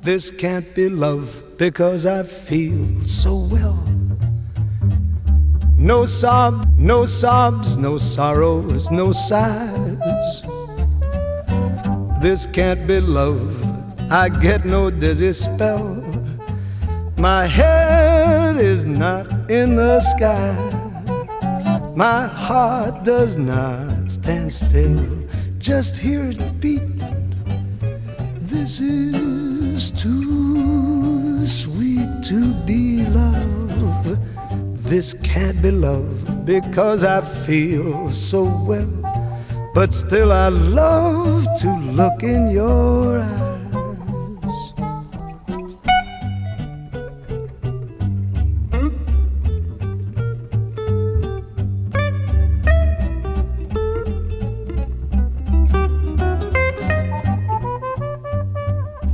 This can't be love because I feel so well. No sobs, no sobs, no sorrows, no sighs. This can't be love, I get no dizzy spell. My head is not in the sky. My heart does not stand still. Just hear it beat. This is too sweet to be love. This can't be love because I feel so well. But still I love to look in your eyes.